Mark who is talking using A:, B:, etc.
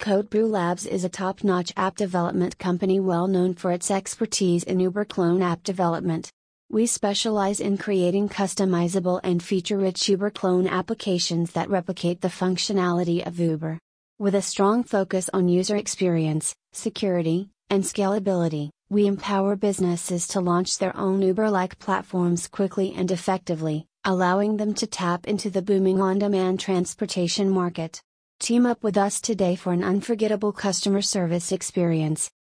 A: CodeBrew Labs is a top-notch app development company well known for its expertise in Uber clone app development. We specialize in creating customizable and feature-rich Uber clone applications that replicate the functionality of Uber. With a strong focus on user experience, security, and scalability, we empower businesses to launch their own Uber-like platforms quickly and effectively, allowing them to tap into the booming on-demand transportation market. Team up with us today for an unforgettable customer service experience.